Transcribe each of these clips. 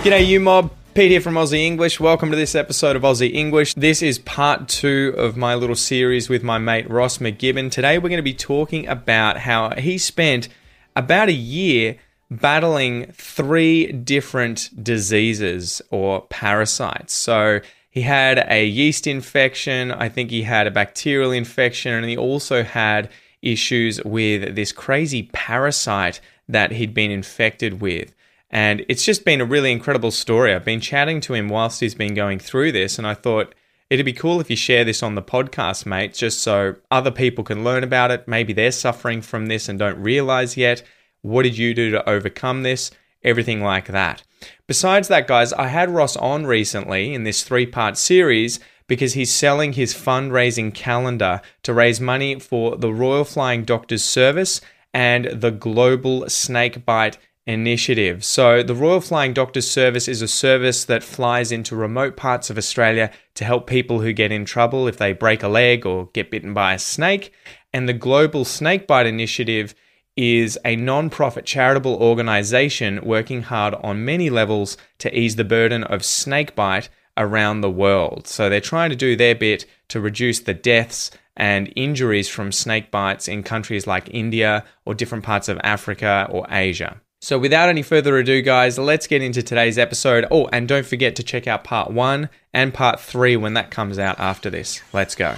G'day you mob, Pete here from Aussie English. Welcome to this episode of Aussie English. This is part 2 of my little series with my mate Ross McGibbon. Today we're going to be talking about how he spent about a year battling 3 different diseases or parasites. So he had a yeast infection, I think he had a bacterial infection, and he also had issues with this crazy parasite that he'd been infected with. And it's just been a really incredible story. I've been chatting to him whilst he's been going through this, and I thought it'd be cool if you share this on the podcast, mate, just so other people can learn about it. Maybe they're suffering from this and don't realize yet. What did you do to overcome this? Everything like that. Besides that, guys, I had Ross on recently in this 3-part series because he's selling his fundraising calendar to raise money for the Royal Flying Doctors Service and the Global Snakebite Initiative. So the Royal Flying Doctors Service is a service that flies into remote parts of Australia to help people who get in trouble if they break a leg or get bitten by a snake. And the Global Snakebite Initiative is a non-profit charitable organisation working hard on many levels to ease the burden of snakebite around the world. So they're trying to do their bit to reduce the deaths and injuries from snake bites in countries like India or different parts of Africa or Asia. So without any further ado, guys, let's get into today's episode. Oh, and don't forget to check out part 1 and part 3 when that comes out after this. Let's go.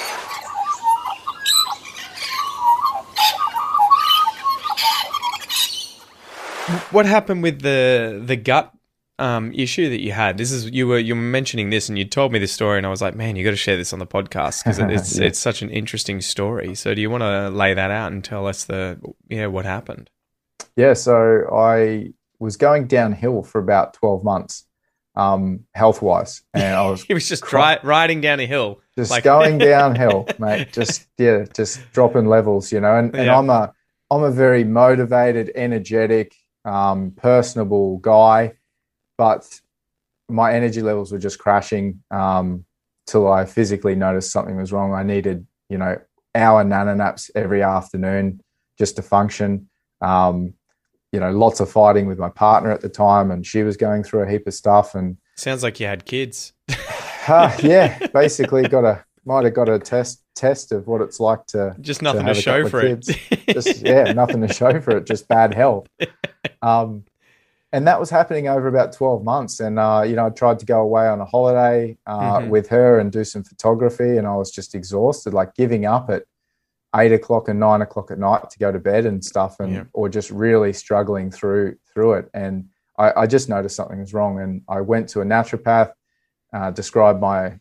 What happened with the gut issue that you had? This is you were mentioning this, and you told me this story, and I was like, man, you got to share this on the podcast because it's such an interesting story. So do you want to lay that out and tell us what happened? Yeah, so I was going downhill for about 12 months, health-wise, and I was he was just riding down a hill, just going downhill, mate. Just dropping levels, and I'm a very motivated, energetic, personable guy, but my energy levels were just crashing till I physically noticed something was wrong. I needed, hour nano naps every afternoon just to function. Lots of fighting with my partner at the time, and she was going through a heap of stuff. And sounds like you had kids. Yeah, basically might have got a test of what it's like to just nothing to show for it. Nothing to show for it, just bad health. And that was happening over about 12 months. And I tried to go away on a holiday with her and do some photography, and I was just exhausted, like giving up at 8 o'clock and 9 o'clock at night to go to bed and stuff, or just really struggling through it. And I just noticed something was wrong, and I went to a naturopath, described my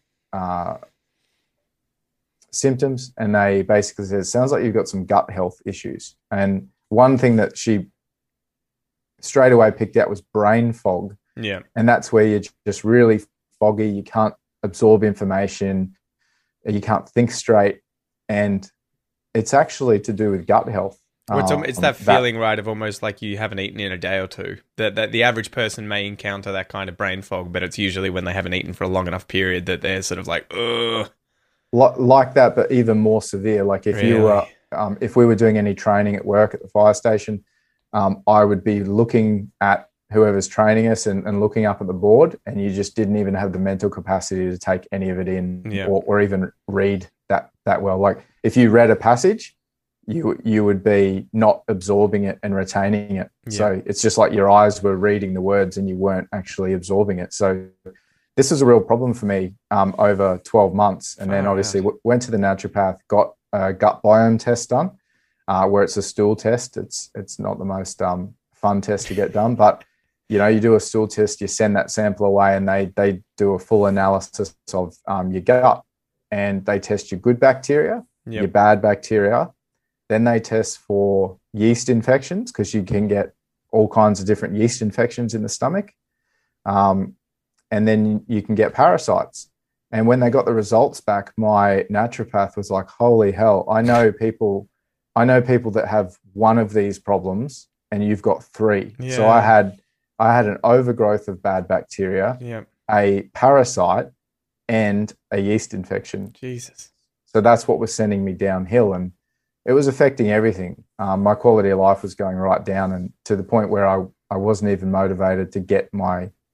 symptoms, and they basically said, it sounds like you've got some gut health issues. And one thing that she straight away picked out was brain fog. Yeah. And that's where you're just really foggy, you can't absorb information, you can't think straight, and it's actually to do with gut health. It's that feeling, right, of almost like you haven't eaten in a day or two. That the average person may encounter that kind of brain fog, but it's usually when they haven't eaten for a long enough period that they're sort of like, ugh. Like that, but even more severe. Like if you were, if we were doing any training at work at the fire station, I would be looking at whoever's training us and looking up at the board, and you just didn't even have the mental capacity to take any of it in or even read that well. Like if you read a passage, you would be not absorbing it and retaining it. Yeah. So it's just like your eyes were reading the words and you weren't actually absorbing it. So this is a real problem for me over 12 months. And then obviously went to the naturopath, got a gut biome test done, where it's a stool test. It's not the most fun test to get done, but you do a stool test, you send that sample away, and they do a full analysis of your gut, and they test your good bacteria, your bad bacteria. Then they test for yeast infections, because you can get all kinds of different yeast infections in the stomach. And then you can get parasites. And when they got the results back, my naturopath was like, holy hell, I know people that have one of these problems and you've got 3. Yeah. So I had an overgrowth of bad bacteria, a parasite, and a yeast infection. Jesus. So that's what was sending me downhill, and it was affecting everything. My quality of life was going right down, and to the point where I wasn't even motivated to get my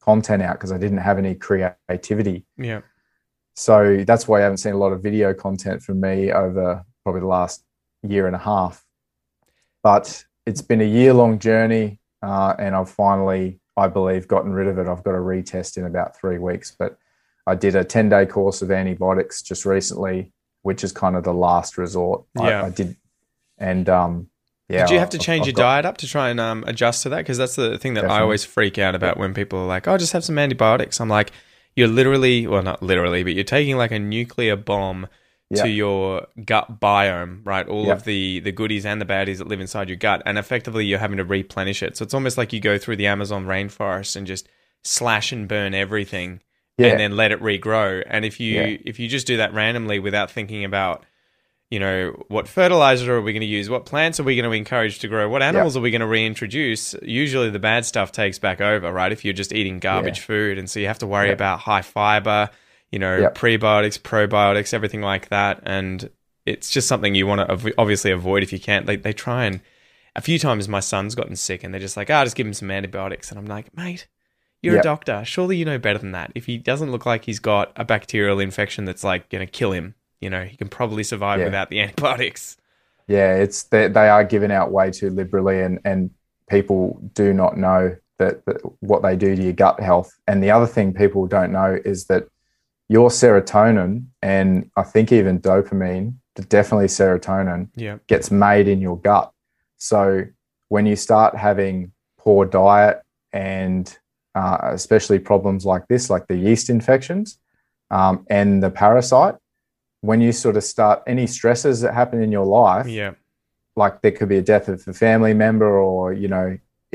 content out because I didn't have any creativity. Yeah. So that's why I haven't seen a lot of video content from me over probably the last year and a half. But it's been a year-long journey, and I've finally, I believe, gotten rid of it. I've got a retest in about 3 weeks, but I did a 10-day course of antibiotics just recently, which is kind of the last resort. Yeah. I did. And did you have to change your diet up to try and adjust to that? Because that's the thing that I always freak out about when people are like, oh, just have some antibiotics. I'm like, you're literally, well, not literally, but you're taking like a nuclear bomb to your gut biome, right? All of the goodies and the baddies that live inside your gut, and effectively you're having to replenish it. So it's almost like you go through the Amazon rainforest and just slash and burn everything and then let it regrow. And if you just do that randomly without thinking about, you know, what fertilizer are we going to use? What plants are we going to encourage to grow? What animals are we going to reintroduce? Usually the bad stuff takes back over, right? If you're just eating garbage food. And so you have to worry about high fiber, you know, prebiotics, probiotics, everything like that. And it's just something you want to obviously avoid if you can. They try, and a few times my son's gotten sick and they're just like, just give him some antibiotics. And I'm like, mate, you're a doctor. Surely you know better than that. If he doesn't look like he's got a bacterial infection that's like going to kill him, you know, he can probably survive without the antibiotics. Yeah, it's they are given out way too liberally, and people do not know that what they do to your gut health. And the other thing people don't know is that your serotonin, and I think even dopamine, definitely serotonin, gets made in your gut. So when you start having poor diet and especially problems like this, like the yeast infections and the parasite, when you sort of start any stresses that happen in your life, like there could be a death of a family member, or, you know,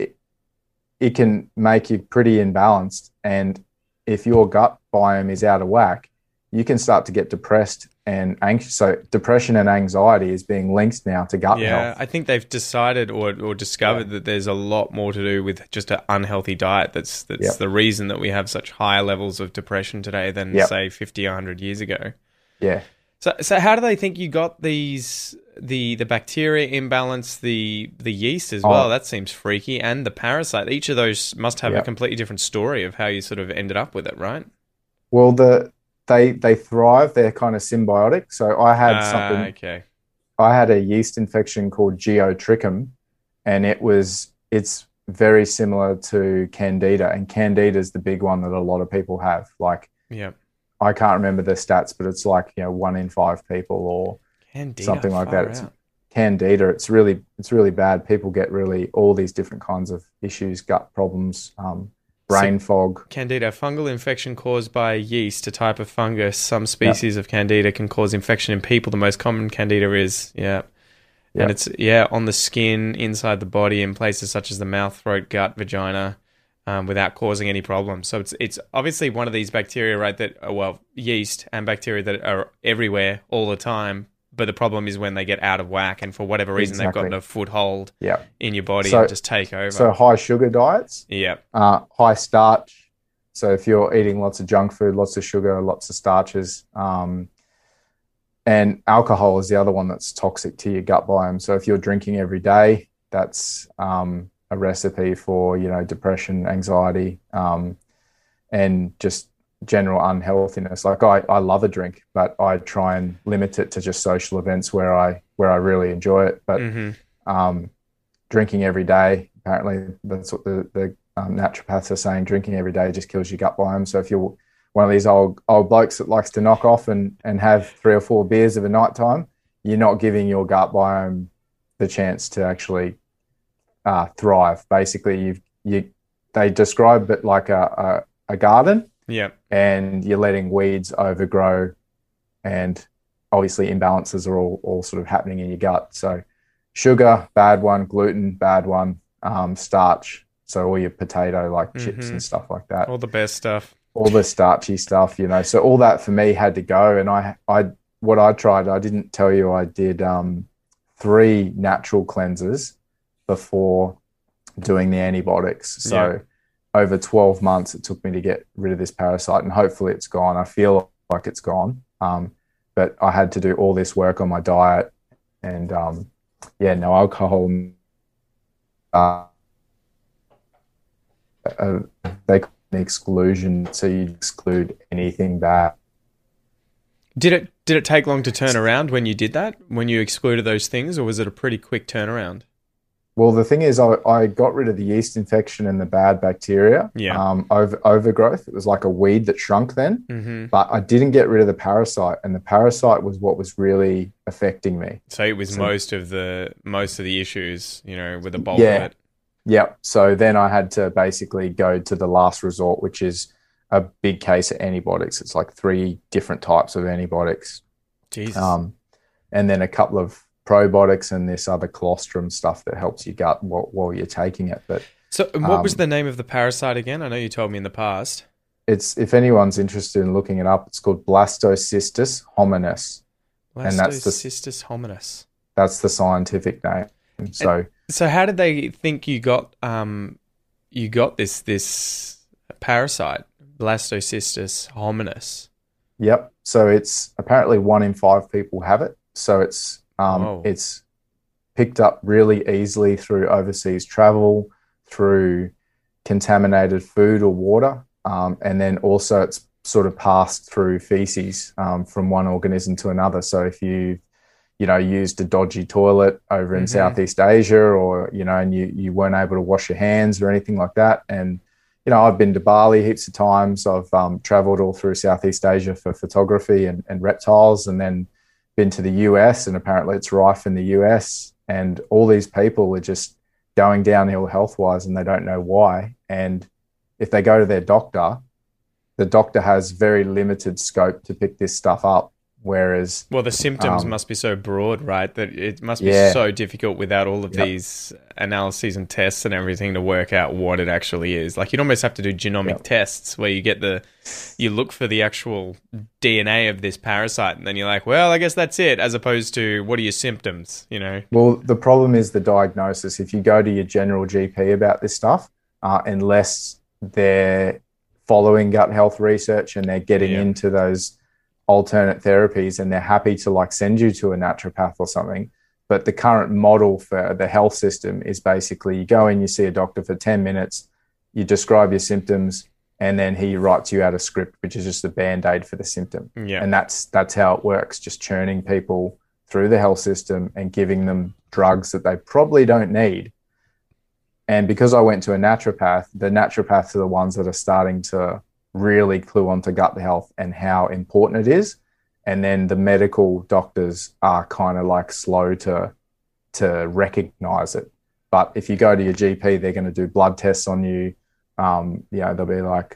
it can make you pretty imbalanced. And if your gut biome is out of whack, you can start to get depressed and anxious. So depression and anxiety is being linked now to gut health. Yeah, I think they've decided or discovered that there's a lot more to do with just an unhealthy diet. That's the reason that we have such higher levels of depression today than, say, 50, 100 years ago. Yeah. So how do they think you got these the bacteria imbalance, the yeast as well? That seems freaky, and the parasite. Each of those must have a completely different story of how you sort of ended up with it, right? Well, they thrive. They're kind of symbiotic. So I had something. Okay. I had a yeast infection called Geotrichum, and it's very similar to Candida, and Candida is the big one that a lot of people have. Like, I can't remember the stats, but it's like, you know, 1 in 5 people or Candida, something like that. It's Candida. It's really bad. People get really all these different kinds of issues, gut problems, brain fog. Candida, fungal infection caused by yeast, a type of fungus. Some species of Candida can cause infection in people. The most common Candida is, and it's on the skin, inside the body, in places such as the mouth, throat, gut, vagina. Without causing any problems. So it's obviously one of these bacteria, right, that yeast and bacteria that are everywhere all the time, but the problem is when they get out of whack and for whatever reason they've gotten a foothold in your body and just take over. So high sugar diets, high starch. So if you're eating lots of junk food, lots of sugar, lots of starches, and alcohol is the other one that's toxic to your gut biome. So if you're drinking every day, that's a recipe for, you know, depression, anxiety, and just general unhealthiness. Like I love a drink, but I try and limit it to just social events where I really enjoy it. But drinking every day, apparently that's what the naturopaths are saying. Drinking every day just kills your gut biome. So if you're one of these old blokes that likes to knock off and have 3 or 4 beers of a night time, you're not giving your gut biome the chance to actually thrive. Basically, they describe it like a garden, and you're letting weeds overgrow, and obviously imbalances are all sort of happening in your gut. So sugar, bad one; gluten, bad one; starch, so all your potato like chips and stuff like that, all the best stuff, all the starchy stuff, you know. So all that for me had to go. And what I tried, I didn't tell you, I did 3 natural cleanses before doing the antibiotics. So over 12 months, it took me to get rid of this parasite, and hopefully it's gone. I feel like it's gone. But I had to do all this work on my diet, and no alcohol. They call exclusion, so you exclude anything bad. Did it take long to turn around when you did that? When you excluded those things, or was it a pretty quick turnaround? Well, the thing is, I got rid of the yeast infection and the bad bacteria. Yeah. Overgrowth. It was like a weed that shrunk then, Mm-hmm. but I didn't get rid of the parasite, and the parasite was what was really affecting me. So it was most of the issues, with the bulk Yeah. of it. Yep. So then I had to basically go to the last resort, which is a big case of antibiotics. It's like 3 different types of antibiotics. Jesus. And then a couple of probiotics and this other colostrum stuff that helps your gut while you're taking it. But so what was the name of the parasite again? I know you told me in the past. It's, if anyone's interested in looking it up, it's called Blastocystis hominis. Blastocystis hominis. That's the scientific name. So how did they think you got this parasite, Blastocystis hominis? Yep. So it's apparently 1 in 5 people have it. So it's picked up really easily through overseas travel, through contaminated food or water, and then also it's sort of passed through feces from one organism to another. So if you used a dodgy toilet over in Southeast Asia, or and you weren't able to wash your hands or anything like that, and I've been to Bali heaps of times. I've traveled all through Southeast Asia for photography and reptiles, and then been to the US, and apparently it's rife in the US, and all these people are just going downhill health-wise, and they don't know why. And if they go to their doctor, the doctor has very limited scope to pick this stuff up. Whereas, well, the symptoms must be so broad, right? That it must be so difficult without all of these analyses and tests and everything to work out what it actually is. Like, you'd almost have to do genomic tests where you look for the actual DNA of this parasite, and then you're like, well, I guess that's it, as opposed to what are your symptoms, Well, the problem is the diagnosis. If you go to your general GP about this stuff, unless they're following gut health research and they're getting into those alternate therapies, and they're happy to send you to a naturopath or something. But the current model for the health system is basically you go in, you see a doctor for 10 minutes, you describe your symptoms, and then he writes you out a script, which is just a band-aid for the symptom. Yeah. And that's how it works, just churning people through the health system and giving them drugs that they probably don't need. And because I went to a naturopath, the naturopaths are the ones that are starting to really clue onto gut health and how important it is. And then the medical doctors are kind of slow to recognize it. But if you go to your GP, they're going to do blood tests on you. They'll be like,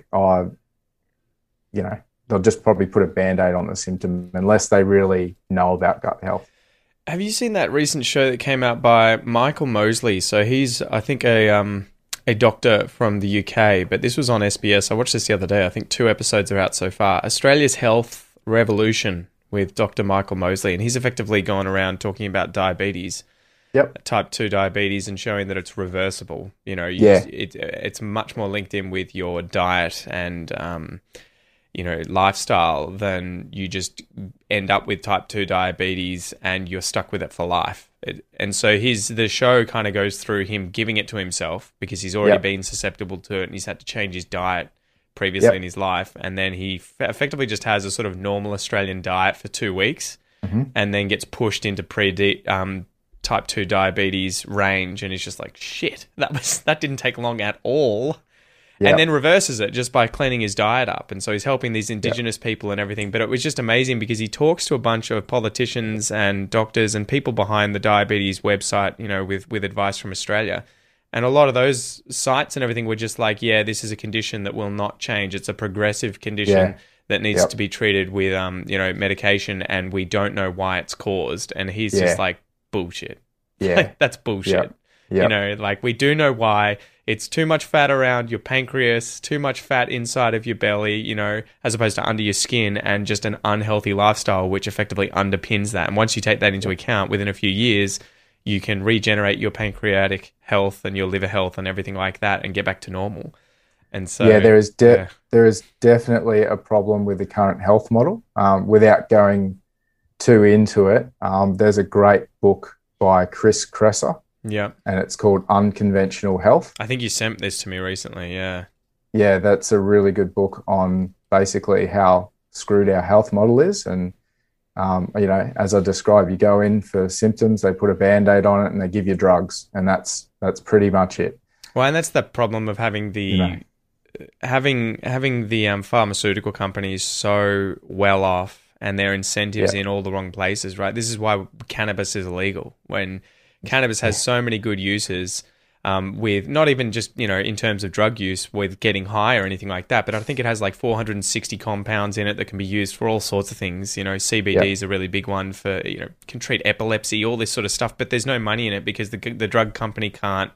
they'll just probably put a Band-Aid on the symptom unless they really know about gut health. Have you seen that recent show that came out by Michael Mosley? So he's, I think, a doctor from the UK, but this was on SBS. I watched this the other day. I think 2 episodes are out so far. Australia's Health Revolution with Dr. Michael Mosley, and he's effectively gone around talking about diabetes, type 2 diabetes, and showing that it's reversible. It's much more linked in with your diet and lifestyle than you just end up with type 2 diabetes and you're stuck with it for life. And so the show kind of goes through him giving it to himself because he's already been susceptible to it, and he's had to change his diet previously in his life. And then he effectively just has a sort of normal Australian diet for 2 weeks and then gets pushed into type 2 diabetes range. And he's just like, shit, that didn't take long at all. And then reverses it just by cleaning his diet up. And so he's helping these Indigenous people and everything. But it was just amazing because he talks to a bunch of politicians and doctors and people behind the diabetes website, with advice from Australia. And a lot of those sites and everything were just like, this is a condition that will not change. It's a progressive condition that needs to be treated with, medication, and we don't know why it's caused. And he's just like, bullshit. Yeah. That's bullshit. We do know why. It's too much fat around your pancreas, too much fat inside of your belly, as opposed to under your skin, and just an unhealthy lifestyle, which effectively underpins that. And once you take that into account, within a few years, you can regenerate your pancreatic health and your liver health and everything like that and get back to normal. And so, there is definitely a problem with the current health model. Without going too into it, there's a great book by Chris Kresser. Yeah. And it's called Unconventional Health. I think you sent this to me recently, yeah. Yeah, that's a really good book on basically how screwed our health model is. And, as I described, you go in for symptoms, they put a Band-Aid on it and they give you drugs. And that's pretty much it. Well, and that's the problem of having the pharmaceutical companies so well off and their incentives in all the wrong places, right? This is why cannabis is illegal, when cannabis has so many good uses, with not even just, in terms of drug use with getting high or anything like that, but I think it has like 460 compounds in it that can be used for all sorts of things. CBD is a really big one for, can treat epilepsy, all this sort of stuff, but there's no money in it because the drug company can't,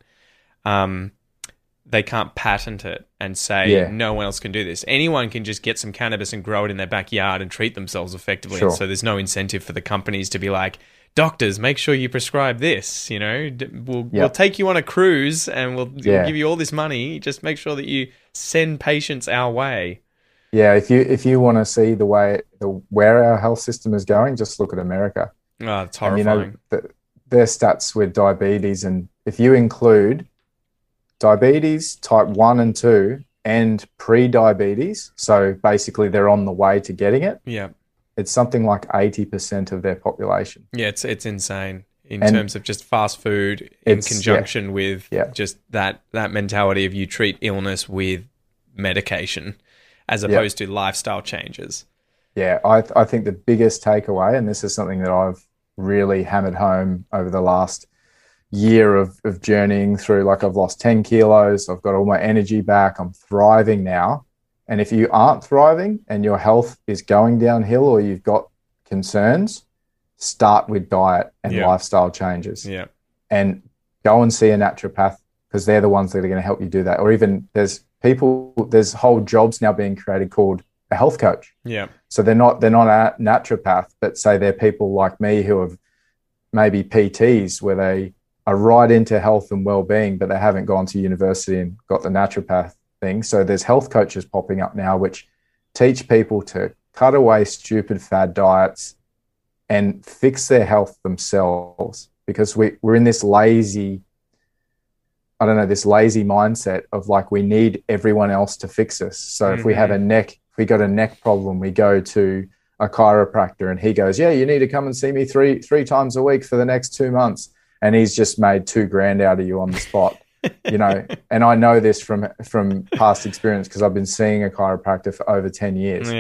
they can't patent it and say no one else can do this. Anyone can just get some cannabis and grow it in their backyard and treat themselves effectively. Sure. And so there's no incentive for the companies to be like, doctors, make sure you prescribe this. We'll take you on a cruise and we'll give you all this money. Just make sure that you send patients our way. Yeah, if you want to see where our health system is going, just look at America. Oh, it's horrifying. And, their stats with diabetes, and if you include diabetes type 1 and 2 and pre-diabetes, so basically they're on the way to getting it. Yeah. It's something like 80% of their population. Yeah, it's insane in terms of just fast food in conjunction with just that mentality of you treat illness with medication as opposed to lifestyle changes. Yeah, I think the biggest takeaway, and this is something that I've really hammered home over the last year of journeying through, like I've lost 10 kilos, I've got all my energy back, I'm thriving now. And if you aren't thriving and your health is going downhill or you've got concerns, start with diet and lifestyle changes. Yeah. And go and see a naturopath, because they're the ones that are going to help you do that. Or even there's whole jobs now being created called a health coach. Yeah. So they're not a naturopath, but say they're people like me who have maybe PTs where they are right into health and well-being, but they haven't gone to university and got the naturopath thing. So there's health coaches popping up now which teach people to cut away stupid fad diets and fix their health themselves, because we're in this lazy mindset of like we need everyone else to fix us. So if we got a neck problem, we go to a chiropractor and he goes, yeah, you need to come and see me three times a week for the next 2 months. And he's just made $2,000 out of you on the spot. And I know this from past experience because I've been seeing a chiropractor for over 10 years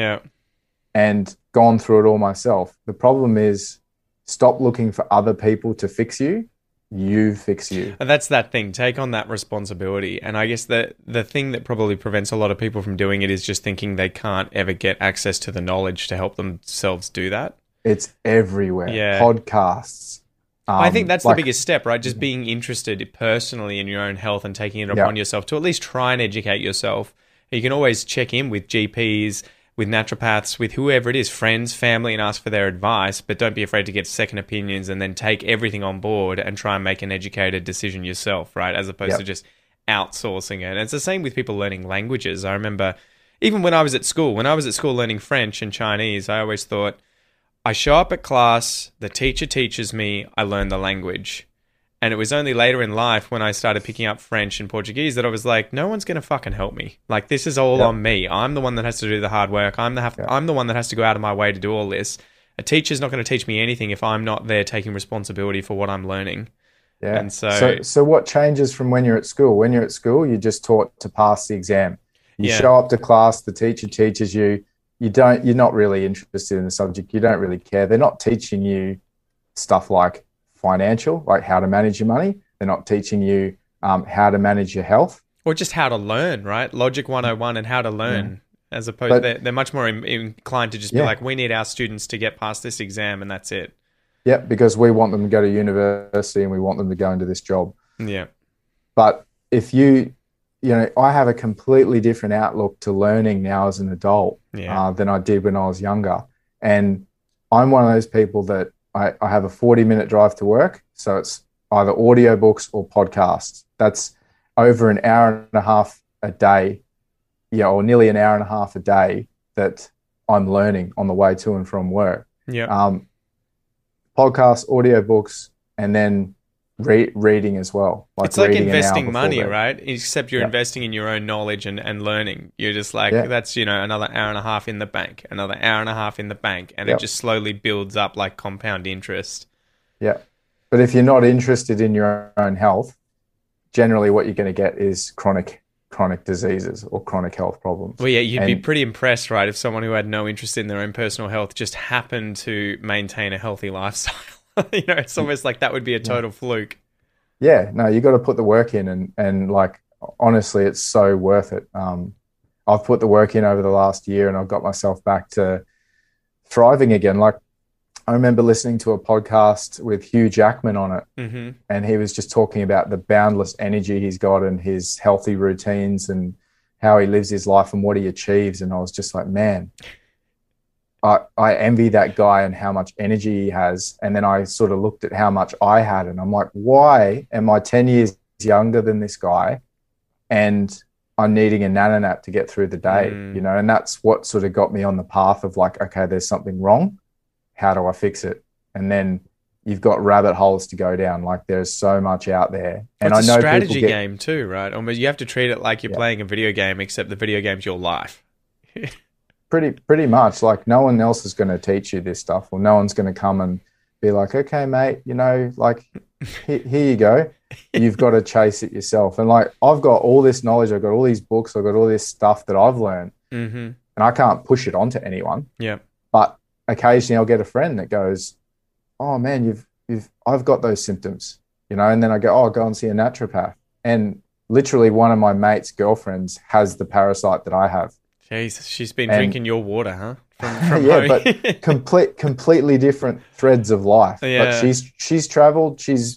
and gone through it all myself. The problem is, stop looking for other people to fix you. You fix you. And that's that thing. Take on that responsibility. And I guess the thing that probably prevents a lot of people from doing it is just thinking they can't ever get access to the knowledge to help themselves do that. It's everywhere. Yeah. Podcasts. I think that's the biggest step, right? Just being interested personally in your own health and taking it upon yourself to at least try and educate yourself. You can always check in with GPs, with naturopaths, with whoever it is, friends, family, and ask for their advice, but don't be afraid to get second opinions and then take everything on board and try and make an educated decision yourself, right? As opposed to just outsourcing it. And it's the same with people learning languages. I remember even when I was at school learning French and Chinese, I always thought, I show up at class, the teacher teaches me, I learn the language. And it was only later in life when I started picking up French and Portuguese that I was like, no one's going to fucking help me. Like, this is all on me. I'm the one that has to do the hard work. I'm the one that has to go out of my way to do all this. A teacher's not going to teach me anything if I'm not there taking responsibility for what I'm learning. Yeah. And so what changes from when you're at school? When you're at school, you're just taught to pass the exam. You show up to class, the teacher teaches you. You're not really interested in the subject. You don't really care. They're not teaching you stuff like financial, like how to manage your money. They're not teaching you how to manage your health. Or just how to learn, right? Logic 101 and how to learn, as opposed they're much more inclined to just be like, we need our students to get past this exam and that's it. Yeah, because we want them to go to university and we want them to go into this job. Yeah. But if I have a completely different outlook to learning now as an adult than I did when I was younger. And I'm one of those people that I have a 40-minute drive to work. So it's either audiobooks or podcasts. That's over an hour and a half a day, or nearly an hour and a half a day that I'm learning on the way to and from work. Yeah. Podcasts, audiobooks, and then, reading as well. It's like investing money, right? Except you're investing in your own knowledge and learning. You're just like, that's, another hour and a half in the bank, another hour and a half in the bank. And it just slowly builds up like compound interest. Yeah. But if you're not interested in your own health, generally what you're going to get is chronic diseases or chronic health problems. Well, yeah, you'd be pretty impressed, right? If someone who had no interest in their own personal health just happened to maintain a healthy lifestyle. It's almost like that would be a total fluke. Yeah, no, you got to put the work in, and like, honestly, it's so worth it. I've put the work in over the last year, and I've got myself back to thriving again. Like, I remember listening to a podcast with Hugh Jackman on it, and he was just talking about the boundless energy he's got and his healthy routines and how he lives his life and what he achieves. And I was just like, man, I envy that guy and how much energy he has. And then I sort of looked at how much I had, and I'm like, why am I 10 years younger than this guy and I'm needing a nap to get through the day, And that's what sort of got me on the path of like, okay, there's something wrong. How do I fix it? And then you've got rabbit holes to go down. Like, there's so much out there. And it's a strategy game too, right? Almost, you have to treat it like you're playing a video game, except the video game's your life. Pretty much. Like, no one else is going to teach you this stuff, or no one's going to come and be like, okay, mate, like, here you go. You've got to chase it yourself. And like, I've got all this knowledge. I've got all these books. I've got all this stuff that I've learned, and I can't push it onto anyone. Yeah. But occasionally I'll get a friend that goes, oh man, I've got those symptoms, and then I go, go and see a naturopath. And literally one of my mate's girlfriends has the parasite that I have. Jesus, she's been drinking your water, huh? From yeah, but completely different threads of life. Yeah. But she's traveled, she's,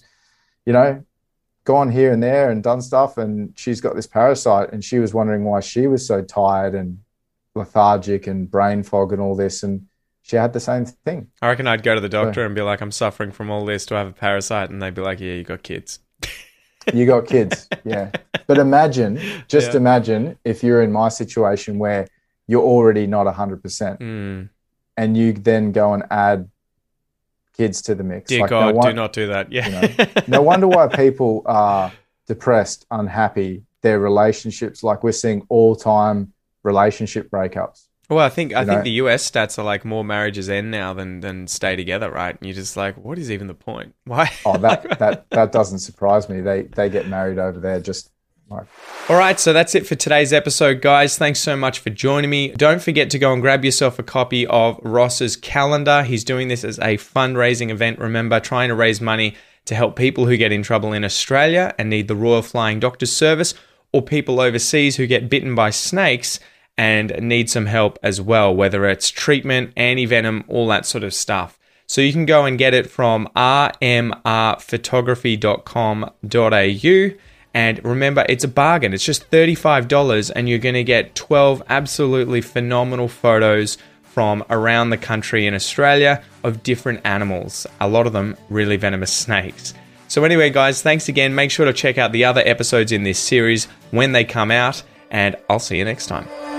gone here and there and done stuff, and she's got this parasite, and she was wondering why she was so tired and lethargic and brain fog and all this, and she had the same thing. I reckon I'd go to the doctor and be like, I'm suffering from all this. Do I have a parasite? And they'd be like, yeah, you got kids. You got kids, yeah. But imagine if you're in my situation where you're already not 100%, and you then go and add kids to the mix. Dear God, do not do that. Yeah. No wonder why people are depressed, unhappy, their relationships, like we're seeing all-time relationship breakups. Well, I think the US stats are like more marriages end now than stay together, right? And you're just like, what is even the point? Why? Oh, that doesn't surprise me. They get married over there just like. All right, so that's it for today's episode, guys. Thanks so much for joining me. Don't forget to go and grab yourself a copy of Ross's calendar. He's doing this as a fundraising event. Remember, trying to raise money to help people who get in trouble in Australia and need the Royal Flying Doctor's Service, or people overseas who get bitten by snakes and need some help as well, whether it's treatment, anti-venom, all that sort of stuff. So you can go and get it from rmrphotography.com.au. And remember, it's a bargain. It's just $35, and you're going to get 12 absolutely phenomenal photos from around the country in Australia of different animals, a lot of them really venomous snakes. So anyway, guys, thanks again. Make sure to check out the other episodes in this series when they come out, and I'll see you next time.